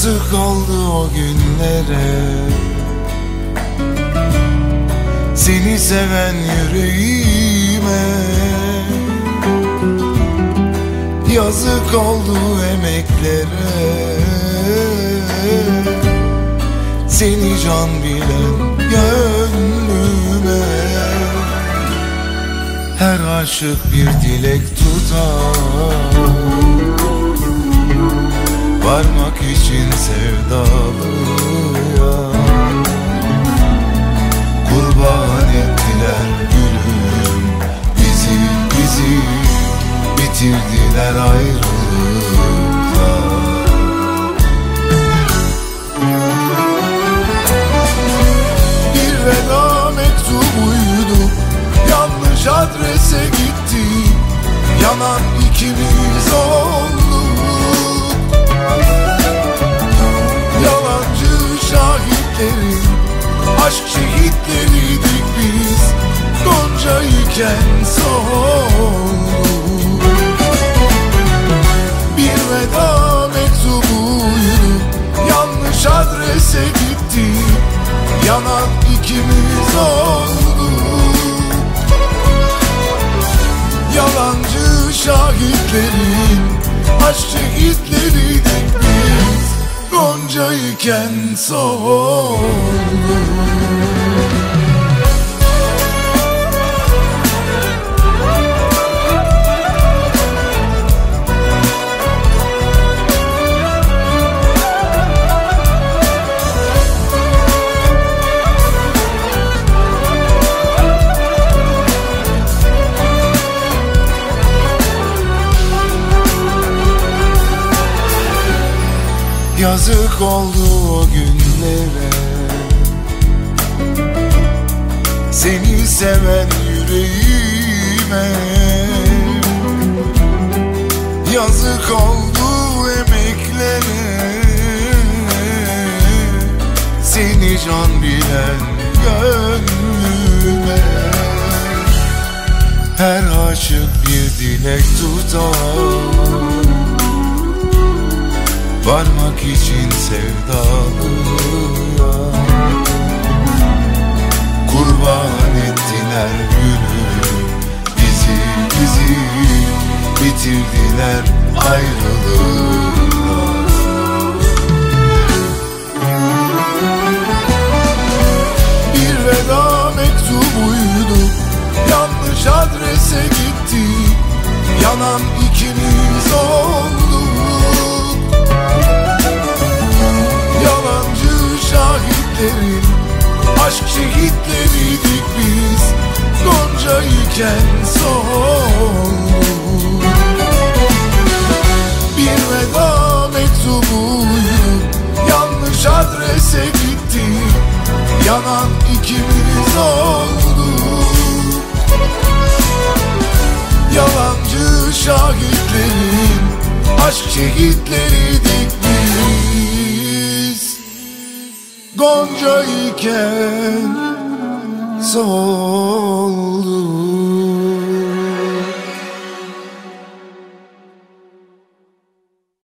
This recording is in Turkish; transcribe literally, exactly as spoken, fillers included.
Yazık oldu o günlere, seni seven yüreğime. Yazık oldu emeklere, seni can bilen gönlüme. Her aşık bir dilek tutar, varmak için sevdalıya. Kurban ettiler gülüm bizi, bizi bitirdiler ayrılıkta. Bir veda mektubuydu, yanlış adrese gitti. Yanan ikimiz olduk, yalancı şahitlerin aşk şehitleriydik biz. Gonca iken solduk. Bir veda mektubuydu, yanlış adrese gitti. Yanan ikimiz olduk, yalancı şahitlerin aşk şehitleriydik biz. Gonca iken solduk. Yazık oldu o günlere, seni seven yüreğime. Yazık oldu emeklere, seni can bilen gönlüme. Her aşık bir dilek tutar, varmak için sevdalıya. Kurban ettiler gülüm bizi, bizi bitirdiler ayrılıkta. Bir veda mektubuydu, yanlış adrese gitti. Yanan ikimiz olduk, yalancı şahitlerin aşk şehitleriydik biz. Gonca iken solduk. Bir veda mektubuydu, yanlış adrese gitti. Yanan ikimiz olduk, yalancı şahitlerin aşk şehitleriydik biz. Gonca iken solduk.